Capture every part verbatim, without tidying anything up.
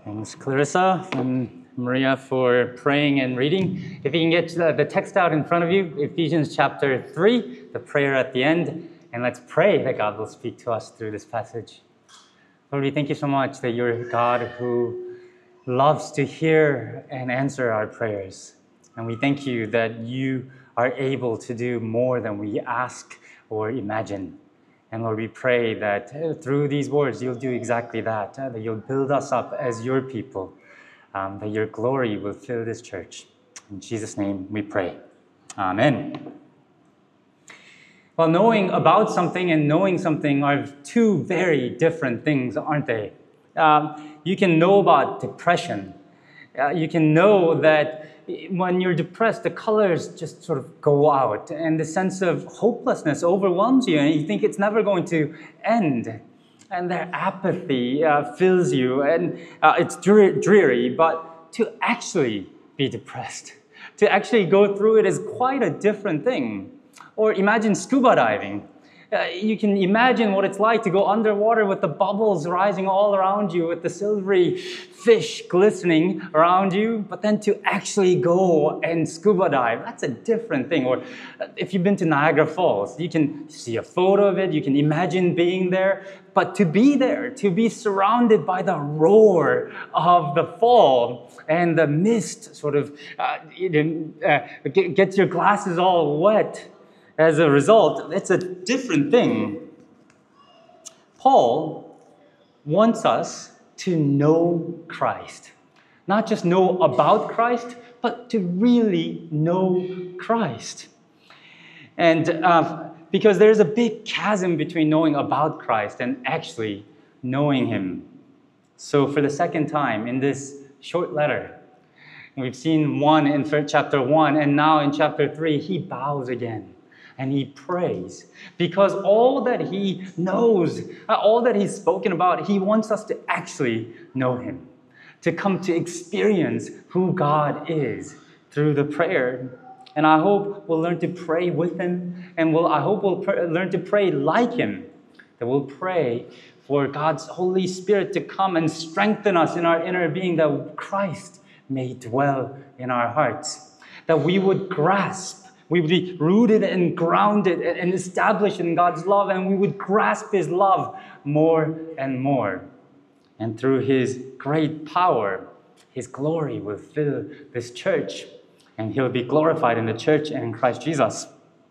Thanks, Clarissa and Maria, for praying and reading. If you can get the, the text out in front of you, Ephesians chapter three, the prayer at the end, and let's pray that God will speak to us through this passage. Lord, we thank you so much that you're a God who loves to hear and answer our prayers. And we thank you that you are able to do more than we ask or imagine. And Lord, we pray that uh, through these words, you'll do exactly that, uh, that you'll build us up as your people, um, that your glory will fill this church. In Jesus' name we pray. Amen. Well, knowing about something and knowing something are two very different things, aren't they? Um, you can know about depression. Uh, you can know that when you're depressed, the colors just sort of go out and the sense of hopelessness overwhelms you and you think it's never going to end. And their apathy uh, fills you and uh, it's dreary, but to actually be depressed, to actually go through it is quite a different thing. Or imagine scuba diving. Uh, you can imagine what it's like to go underwater with the bubbles rising all around you, with the silvery fish glistening around you, but then to actually go and scuba dive, that's a different thing. Or if you've been to Niagara Falls, you can see a photo of it, you can imagine being there, but to be there, to be surrounded by the roar of the fall and the mist sort of uh, uh, gets your glasses all wet. As a result, it's a different thing. Paul wants us to know Christ. Not just know about Christ, but to really know Christ. And uh, because there's a big chasm between knowing about Christ and actually knowing Him. So for the second time in this short letter, we've seen one in chapter one, and now in chapter three, he bows again. And he prays because all that he knows, all that he's spoken about, he wants us to actually know him, to come to experience who God is through the prayer. And I hope we'll learn to pray with him, and we'll, I hope we'll pr- learn to pray like him, that we'll pray for God's Holy Spirit to come and strengthen us in our inner being, that Christ may dwell in our hearts, that we would grasp, we would be rooted and grounded and established in God's love, and we would grasp His love more and more. And through His great power, His glory will fill this church, and He'll be glorified in the church and in Christ Jesus.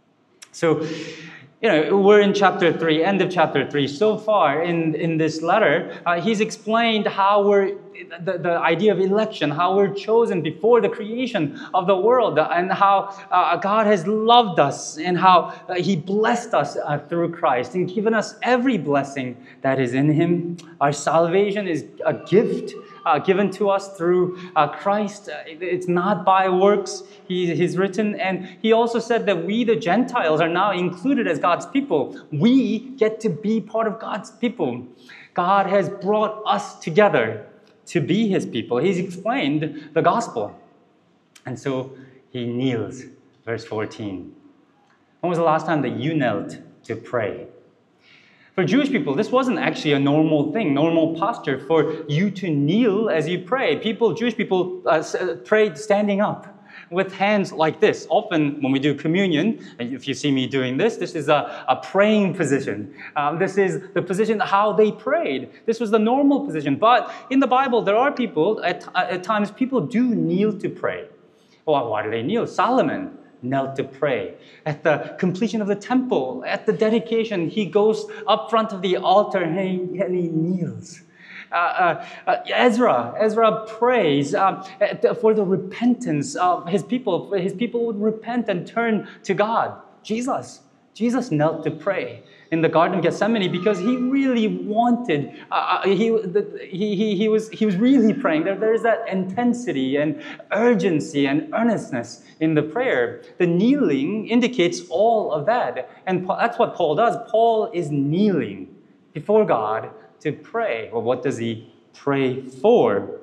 So, you know, we're in chapter three, end of chapter three. So far in, in this letter, uh, he's explained how we're, the, the idea of election, how we're chosen before the creation of the world, and how uh, God has loved us, and how uh, He blessed us uh, through Christ, and given us every blessing that is in Him. Our salvation is a gift uh, given to us through uh, Christ. Uh, it's not by works, he, He's written. And He also said that we, the Gentiles, are now included as God's people. We get to be part of God's people. God has brought us together to be His people. He's explained the gospel. And so He kneels, verse fourteen. When was the last time that you knelt to pray? For Jewish people, this wasn't actually a normal thing, normal posture for you to kneel as you pray. People, Jewish people uh, prayed standing up with hands like this. Often when we do communion, if you see me doing this, this is a, a praying position. Um, this is the position how they prayed. This was the normal position. But in the Bible, there are people, at, at times people do kneel to pray. Well, why do they kneel? Solomon knelt to pray. At the completion of the temple, at the dedication, he goes up front of the altar and he, and he kneels. Uh, uh, uh, Ezra, Ezra prays uh, for the repentance of his people. His people would repent and turn to God. Jesus, Jesus knelt to pray in the Garden of Gethsemane because he really wanted. Uh, he, the, he he he was he was really praying. There there is that intensity and urgency and earnestness in the prayer. The kneeling indicates all of that, and that's what Paul does. Paul is kneeling before God to pray. Well, what does he pray for?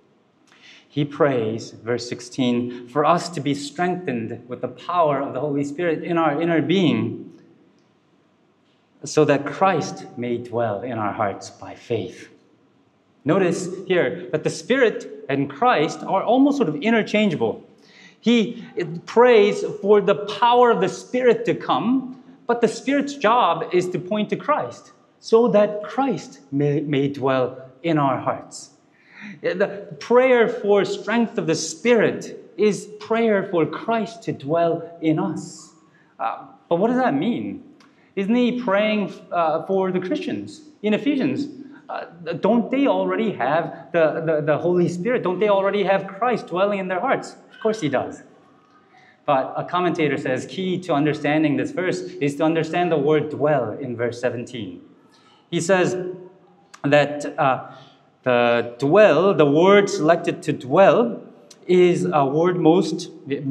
He prays, verse sixteen, for us to be strengthened with the power of the Holy Spirit in our inner being, so that Christ may dwell in our hearts by faith. Notice here that the Spirit and Christ are almost sort of interchangeable. He prays for the power of the Spirit to come, but the Spirit's job is to point to Christ so that Christ may, may dwell in our hearts. The prayer for strength of the Spirit is prayer for Christ to dwell in us. Uh, but what does that mean? Isn't he praying uh, for the Christians in Ephesians? Uh, don't they already have the, the, the Holy Spirit? Don't they already have Christ dwelling in their hearts? Of course he does. But a commentator says key to understanding this verse is to understand the word dwell in verse seventeen. He says that uh, the dwell, the word selected to dwell, is a word most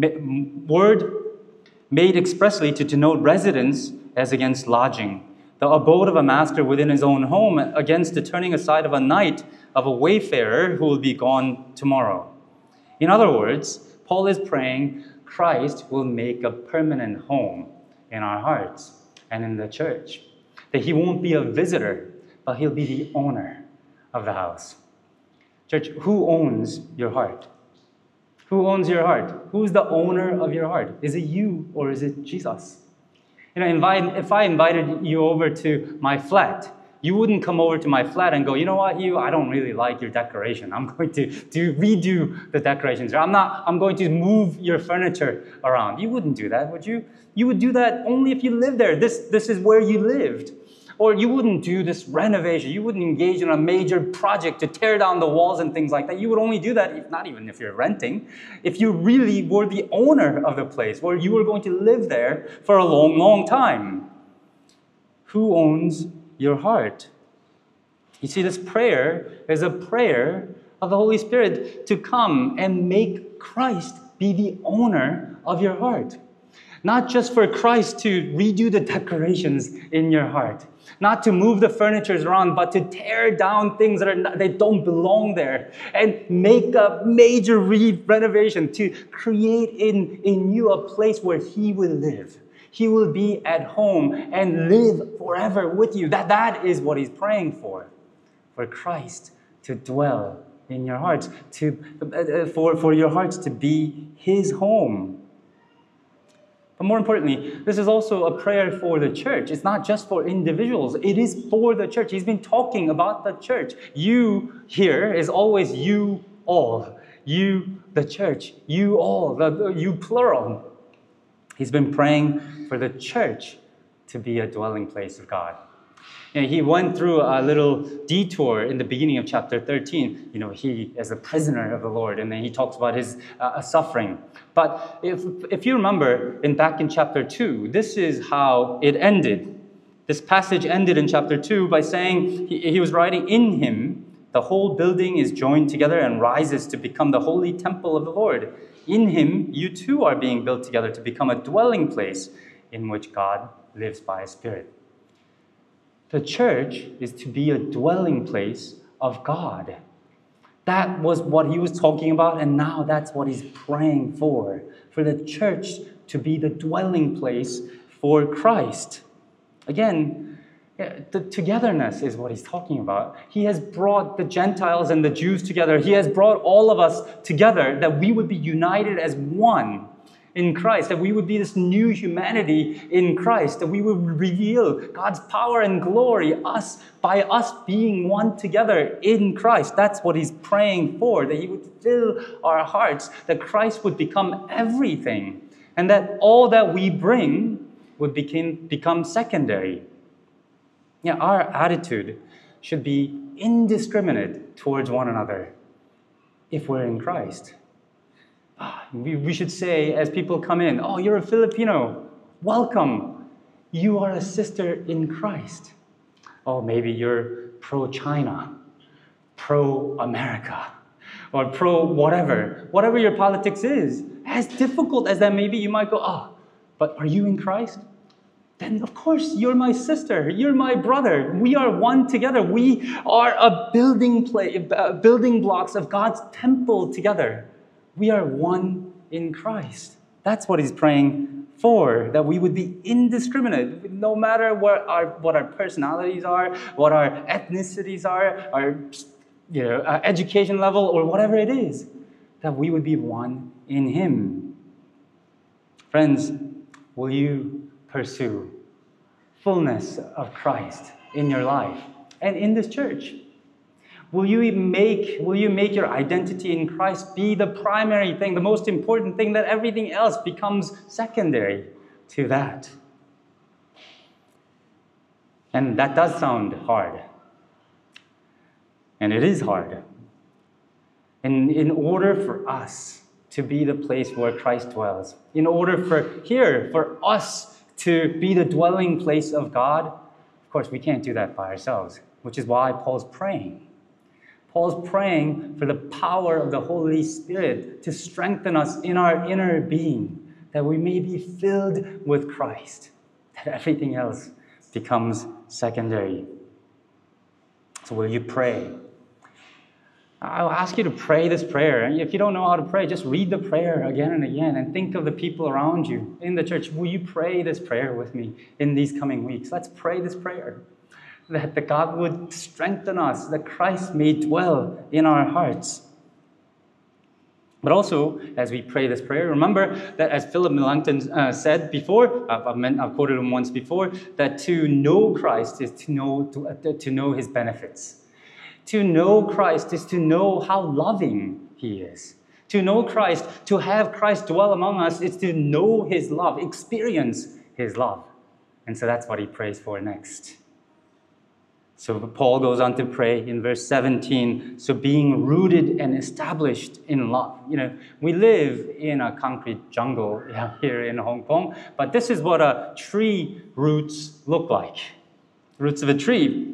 word made expressly to denote residence as against lodging, the abode of a master within his own home against the turning aside of a night of a wayfarer who will be gone tomorrow. In other words, Paul is praying Christ will make a permanent home in our hearts and in the church. That he won't be a visitor, but he'll be the owner of the house. Church, who owns your heart? Who owns your heart? Who's the owner of your heart? Is it you or is it Jesus? You know, invite, if I invited you over to my flat, you wouldn't come over to my flat and go, you know what, Hugh, I don't really like your decoration. I'm going to, to redo the decorations. I'm not, I'm going to move your furniture around. You wouldn't do that, would you? You would do that only if you lived there. This, this is where you lived. Or you wouldn't do this renovation. You wouldn't engage in a major project to tear down the walls and things like that. You would only do that, if not even if you're renting, if you really were the owner of the place, where you were going to live there for a long, long time. Who owns your heart? You see, this prayer is a prayer of the Holy Spirit to come and make Christ be the owner of your heart. Not just for Christ to redo the decorations in your heart. Not to move the furniture around, but to tear down things that, are not, that don't belong there. And make a major re- renovation to create in, in you a place where He will live. He will be at home and live forever with you. That, that is what He's praying for. For Christ to dwell in your hearts. To, uh, for, for your hearts to be His home. But more importantly, this is also a prayer for the church. It's not just for individuals. It is for the church. He's been talking about the church. You here is always you all. You, the church. You all. The, you plural. He's been praying for the church to be a dwelling place of God. You know, he went through a little detour in the beginning of chapter thirteen. You know, he is a prisoner of the Lord, and then he talks about his uh, suffering. But if, if you remember, in back in chapter two, this is how it ended. This passage ended in chapter two by saying, he, he was writing, in him, the whole building is joined together and rises to become the holy temple of the Lord. In him, you too are being built together to become a dwelling place in which God lives by His Spirit. The church is to be a dwelling place of God. That was what he was talking about, and now that's what he's praying for. For the church to be the dwelling place for Christ. Again, the togetherness is what he's talking about. He has brought the Gentiles and the Jews together. He has brought all of us together that we would be united as one in Christ, that we would be this new humanity in Christ, that we would reveal God's power and glory us by us being one together in Christ. That's what he's praying for, that He would fill our hearts, that Christ would become everything, and that all that we bring would become, become secondary. Yeah, our attitude should be indiscriminate towards one another if we're in Christ. We, we should say, as people come in, oh, you're a Filipino. Welcome. You are a sister in Christ. Oh, maybe you're pro-China, pro-America, or pro-whatever. Whatever your politics is. As difficult as that may be, you might go, oh, but are you in Christ? Then, of course, you're my sister. You're my brother. We are one together. We are a building, play, uh, building blocks of God's temple together. We are one in Christ. That's what he's praying for, that we would be indiscriminate, no matter what our, what our personalities are, what our ethnicities are, our you know, uh, education level or whatever it is, that we would be one in Him. Friends, will you pursue fullness of Christ in your life and in this church? Will you make, will you make your identity in Christ be the primary thing, the most important thing, that everything else becomes secondary to that? And that does sound hard. And it is hard. And in order for us to be the place where Christ dwells, in order for here, for us to be the dwelling place of God, of course, we can't do that by ourselves, which is why Paul's praying. Paul's praying for the power of the Holy Spirit to strengthen us in our inner being, that we may be filled with Christ, that everything else becomes secondary. So will you pray? I'll ask you to pray this prayer. And if you don't know how to pray, just read the prayer again and again and think of the people around you in the church. Will you pray this prayer with me in these coming weeks? Let's pray this prayer. That the God would strengthen us, that Christ may dwell in our hearts. But also, as we pray this prayer, remember that as Philip Melanchthon uh, said before, I've, I've, meant, I've quoted him once before, that to know Christ is to know, to, uh, to know His benefits. To know Christ is to know how loving He is. To know Christ, to have Christ dwell among us, is to know His love, experience His love. And so that's what he prays for next. So Paul goes on to pray in verse seventeen, so being rooted and established in love. You know, we live in a concrete jungle here in Hong Kong, but this is what a tree roots look like. Roots of a tree.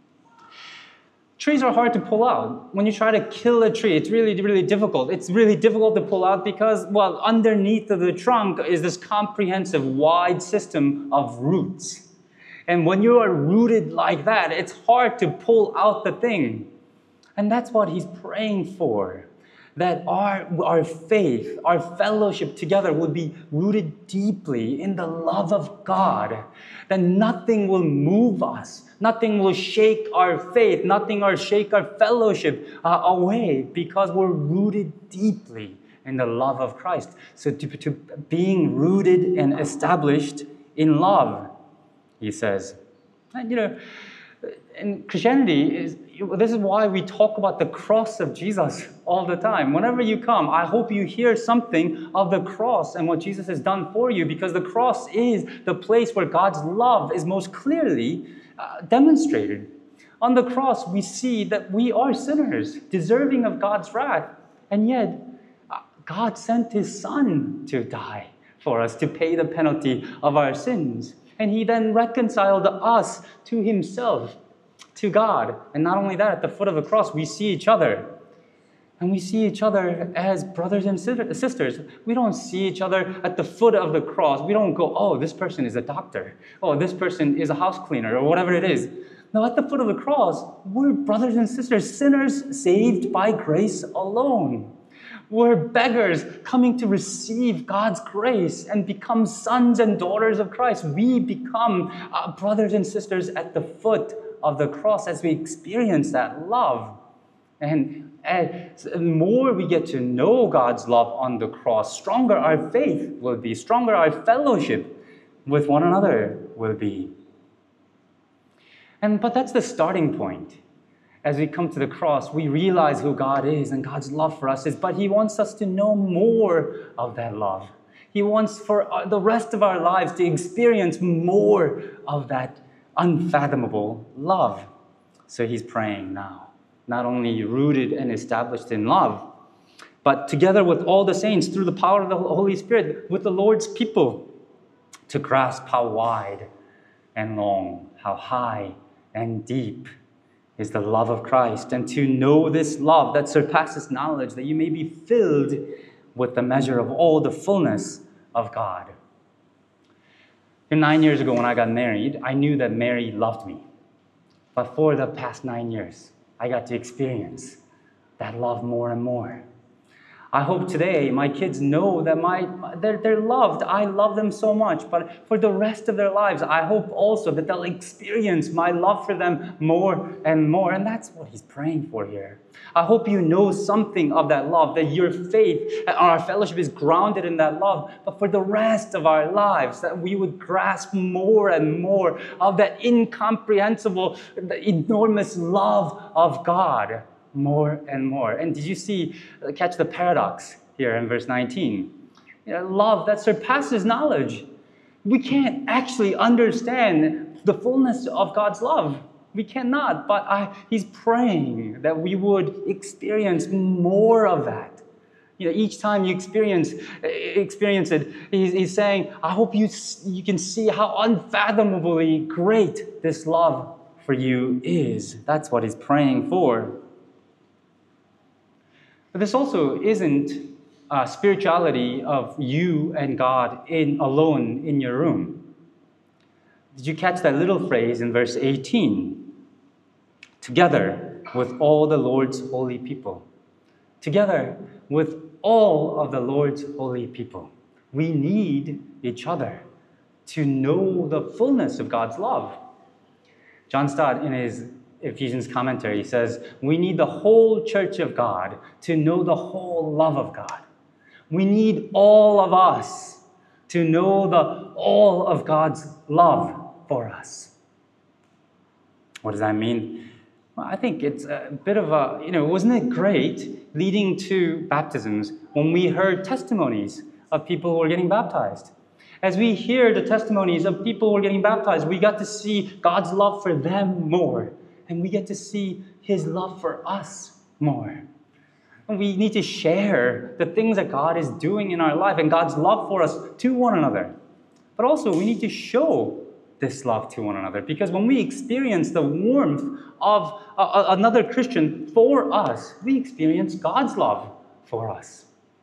Trees are hard to pull out. When you try to kill a tree, it's really, really difficult. It's really difficult to pull out because, well, underneath of the trunk is this comprehensive, wide system of roots. And when you are rooted like that, it's hard to pull out the thing. And that's what he's praying for. That our, our faith, our fellowship together will be rooted deeply in the love of God. That nothing will move us. Nothing will shake our faith. Nothing will shake our fellowship uh, away because we're rooted deeply in the love of Christ. So to, to being rooted and established in love, he says. And, you know, in Christianity, is, this is why we talk about the cross of Jesus all the time. Whenever you come, I hope you hear something of the cross and what Jesus has done for you, because the cross is the place where God's love is most clearly uh, demonstrated. On the cross, we see that we are sinners, deserving of God's wrath, and yet uh, God sent His Son to die for us, to pay the penalty of our sins. And He then reconciled us to Himself, to God. And not only that, at the foot of the cross, we see each other. And we see each other as brothers and sisters. We don't see each other at the foot of the cross. We don't go, oh, this person is a doctor. Oh, this person is a house cleaner, or whatever it is. No, at the foot of the cross, we're brothers and sisters, sinners saved by grace alone. We're beggars coming to receive God's grace and become sons and daughters of Christ. We become uh, brothers and sisters at the foot of the cross as we experience that love. And as the more we get to know God's love on the cross, stronger our faith will be, stronger our fellowship with one another will be. And but that's the starting point. As we come to the cross, we realize who God is and God's love for us is, but He wants us to know more of that love. He wants for the rest of our lives to experience more of that unfathomable love. So He's praying now, not only rooted and established in love, but together with all the saints through the power of the Holy Spirit, with the Lord's people, to grasp how wide and long, how high and deep is the love of Christ, and to know this love that surpasses knowledge, that you may be filled with the measure of all the fullness of God. And nine years ago when I got married, I knew that Mary loved me. But for the past nine years, I got to experience that love more and more. I hope today my kids know that my they're, they're loved. I love them so much. But for the rest of their lives, I hope also that they'll experience my love for them more and more. And that's what he's praying for here. I hope you know something of that love, that your faith and our fellowship is grounded in that love. But for the rest of our lives, that we would grasp more and more of that incomprehensible, the enormous love of God. More and more. And did you see, catch the paradox here in verse nineteen? You know, love that surpasses knowledge. We can't actually understand the fullness of God's love. We cannot, but I, he's praying that we would experience more of that. You know, each time you experience experience it, he's, he's saying, I hope you, you can see how unfathomably great this love for you is. That's what he's praying for. But this also isn't a spirituality of you and God in alone in your room. Did you catch that little phrase in verse eighteen? Together with all the Lord's holy people. Together with all of the Lord's holy people. We need each other to know the fullness of God's love. John Stott, in his Ephesians commentary, says, we need the whole church of God to know the whole love of God. We need all of us to know the all of God's love for us. What does that mean? Well, I think it's a bit of a, you know, wasn't it great leading to baptisms when we heard testimonies of people who were getting baptized? As we hear the testimonies of people who are getting baptized, we got to see God's love for them more. And we get to see his love for us more. And we need to share the things that God is doing in our life and God's love for us to one another. But also, we need to show this love to one another. Because when we experience the warmth of a, a, another Christian for us, we experience God's love for us.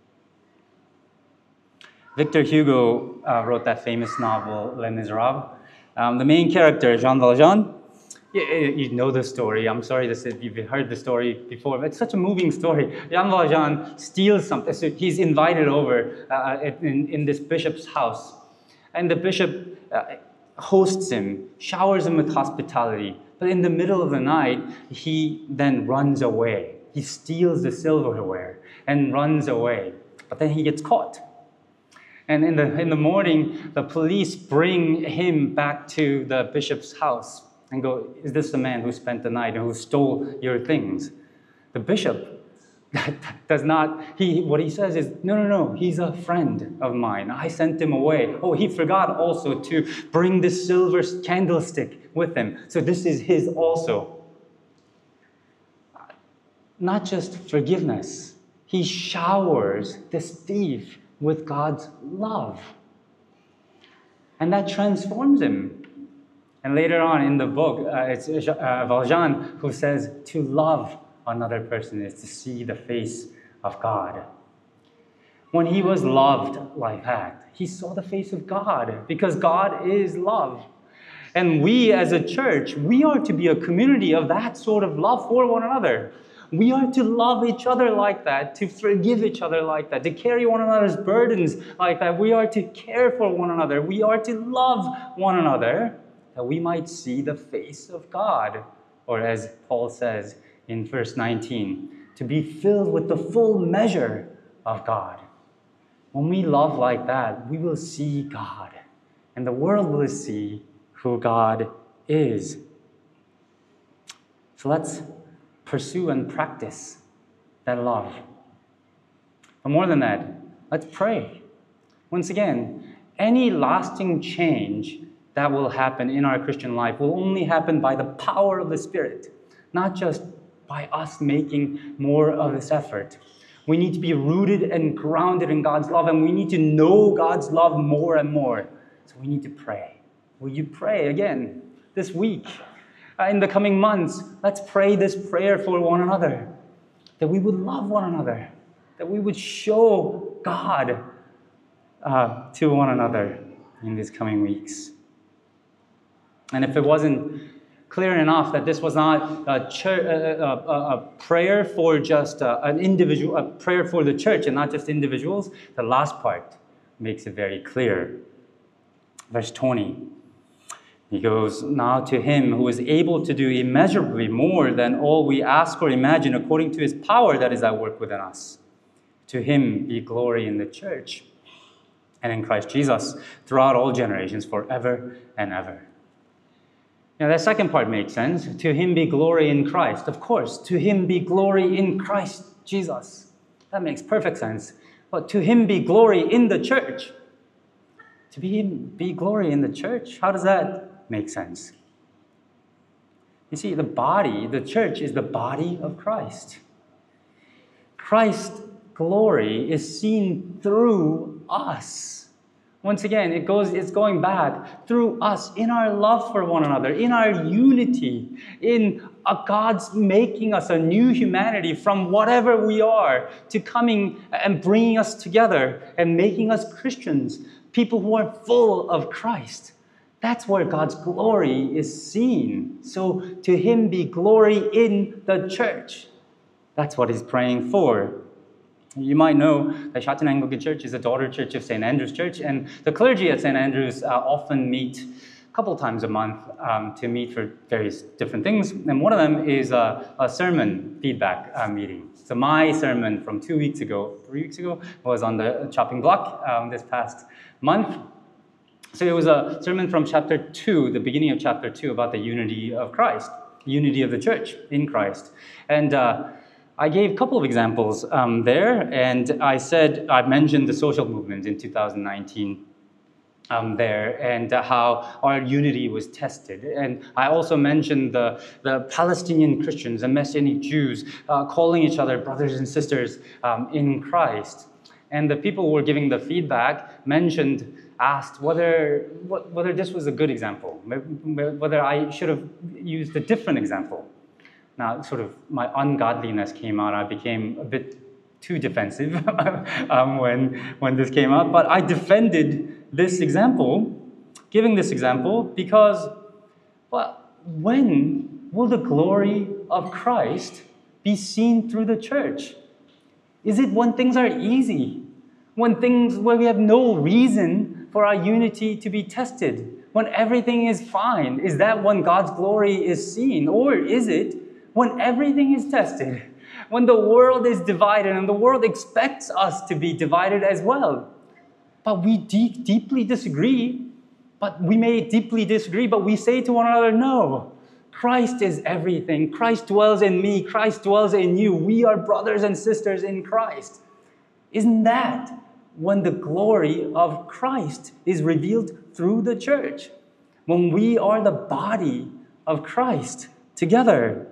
Victor Hugo uh, wrote that famous novel, Les Miserables. Um, the main character, Jean Valjean, you know the story. I'm sorry to say you've heard the story before, but it's such a moving story. Jean Valjean steals something. So he's invited over uh, in, in this bishop's house. And the bishop uh, hosts him, showers him with hospitality. But in the middle of the night, he then runs away. He steals the silverware and runs away. But then he gets caught. And in the, in the morning, the police bring him back to the bishop's house. And go, is this the man who spent the night and who stole your things? The bishop does not, he, what he says is, no, no, no, he's a friend of mine. I sent him away. Oh, he forgot also to bring this silver candlestick with him. So this is his also. Not just forgiveness. He showers this thief with God's love. And that transforms him. And later on in the book, uh, it's uh, Valjean who says to love another person is to see the face of God. When he was loved like that, he saw the face of God because God is love. And we as a church, we are to be a community of that sort of love for one another. We are to love each other like that, to forgive each other like that, to carry one another's burdens like that. We are to care for one another. We are to love one another, that we might see the face of God. Or as Paul says in verse nineteen, to be filled with the full measure of God. When we love like that, we will see God. And the world will see who God is. So let's pursue and practice that love. But more than that, let's pray. Once again, any lasting change that will happen in our Christian life will only happen by the power of the Spirit, not just by us making more of this effort. We need to be rooted and grounded in God's love, and we need to know God's love more and more. So we need to pray. Will you pray again this week? Uh, in the coming months, let's pray this prayer for one another, that we would love one another, that we would show God uh, to one another in these coming weeks. And if it wasn't clear enough that this was not a, church, a, a, a prayer for just uh, an individual, a prayer for the church and not just individuals, the last part makes it very clear. Verse twenty, he goes, now to him who is able to do immeasurably more than all we ask or imagine according to his power that is at work within us. To him be glory in the church and in Christ Jesus throughout all generations forever and ever. Now, that second part makes sense. To him be glory in Christ. Of course, to him be glory in Christ Jesus. That makes perfect sense. But to him be glory in the church. To be, be glory in the church? How does that make sense? You see, the body, the church is the body of Christ. Christ's glory is seen through us. Once again, it goes, it's going back through us in our love for one another, in our unity, in a God's making us a new humanity from whatever we are to coming and bringing us together and making us Christians, people who are full of Christ. That's where God's glory is seen. So to him be glory in the church. That's what he's praying for. You might know that Shatin Anglican Church is a daughter church of Saint Andrew's Church, and the clergy at Saint Andrew's uh, often meet a couple times a month um, to meet for various different things. And one of them is a, a sermon feedback uh, meeting. So my sermon from two weeks ago, three weeks ago, was on the chopping block um, this past month. So it was a sermon from chapter two, the beginning of chapter two, about the unity of Christ, unity of the church in Christ. And uh, I gave a couple of examples um, there, and I said, I mentioned the social movement in two thousand nineteen um, there, and uh, how our unity was tested. And I also mentioned the, the Palestinian Christians and Messianic Jews uh, calling each other brothers and sisters um, in Christ. And the people who were giving the feedback mentioned, asked whether, whether this was a good example, whether I should have used a different example. Now, sort of my ungodliness came out. I became a bit too defensive um, when, when this came out. But I defended this example, giving this example, because, well, when will the glory of Christ be seen through the church? Is it when things are easy? When things, where we have no reason for our unity to be tested? When everything is fine? Is that when God's glory is seen? Or is it when everything is tested, when the world is divided and the world expects us to be divided as well? But we deep, deeply disagree, but we may deeply disagree, but we say to one another, no, Christ is everything. Christ dwells in me. Christ dwells in you. We are brothers and sisters in Christ. Isn't that when the glory of Christ is revealed through the church? When we are the body of Christ together.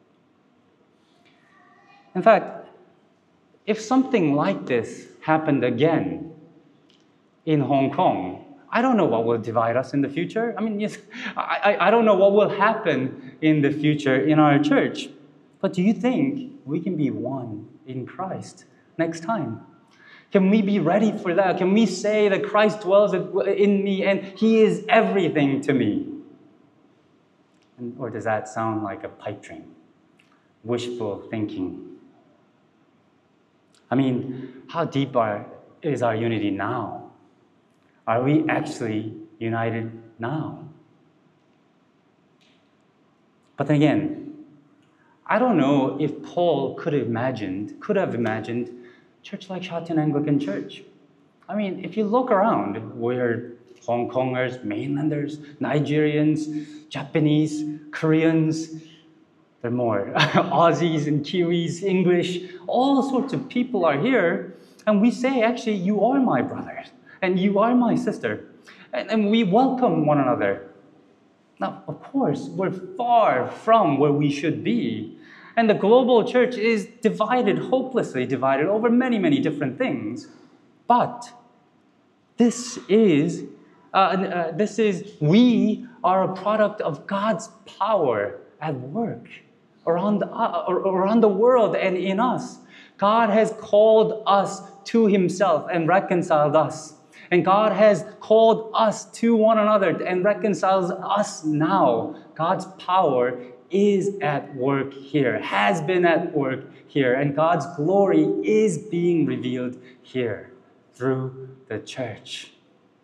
In fact, if something like this happened again in Hong Kong, I don't know what will divide us in the future. I mean, yes, I, I don't know what will happen in the future in our church. But do you think we can be one in Christ next time? Can we be ready for that? Can we say that Christ dwells in me and he is everything to me? And, or does that sound like a pipe dream? Wishful thinking? I mean, how deep are, is our unity now? Are we actually united now? But then again, I don't know if Paul could have imagined, could have imagined church like Shatin Anglican Church. I mean, if you look around, we're Hong Kongers, mainlanders, Nigerians, Japanese, Koreans, there are more, Aussies and Kiwis, English, all sorts of people are here. And we say, actually, you are my brother, and you are my sister. And, and we welcome one another. Now, of course, we're far from where we should be. And the global church is divided, hopelessly divided over many, many different things. But this is, uh, uh, this is, we are a product of God's power at work around the, uh, around the world and in us. God has called us to himself and reconciled us. And God has called us to one another and reconciles us now. God's power is at work here, has been at work here, and God's glory is being revealed here through the church.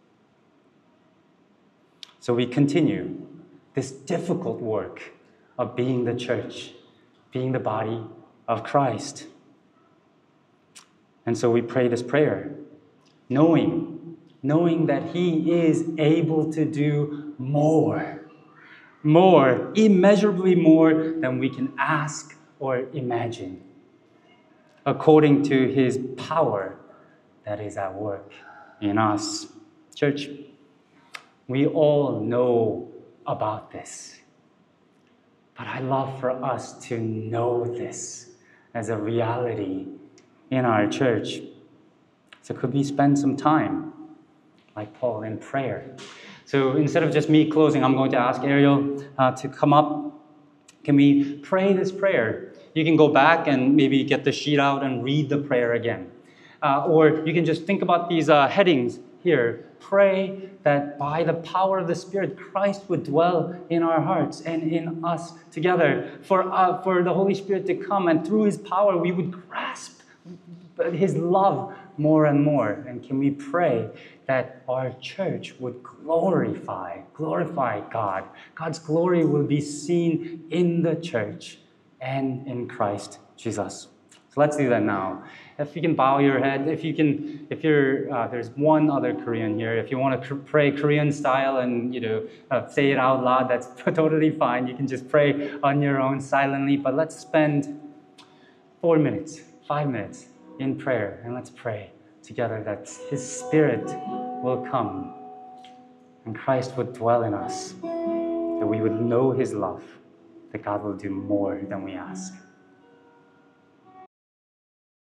So we continue this difficult work of being the church, being the body of Christ. And so we pray this prayer, knowing, knowing that He is able to do more, more, immeasurably more than we can ask or imagine, according to His power that is at work in us. Church, we all know about this, but I love for us to know this as a reality in our church. So could we spend some time, like Paul, in prayer? So instead of just me closing, I'm going to ask Ariel uh, to come up. Can we pray this prayer? You can go back and maybe get the sheet out and read the prayer again. Uh, or you can just think about these uh, headings here. Pray that by the power of the Spirit, Christ would dwell in our hearts and in us together. For, uh, for the Holy Spirit to come, and through His power, we would grasp His love more and more. And can we pray that our church would glorify, glorify God. God's glory will be seen in the church and in Christ Jesus. So let's do that now. If you can bow your head, if you can, if you're, uh, there's one other Korean here. If you want to pray Korean style and, you know, uh, say it out loud, that's totally fine. You can just pray on your own silently. But let's spend four minutes, five minutes in prayer, and let's pray together that His Spirit will come and Christ would dwell in us, that we would know His love, that God will do more than we ask.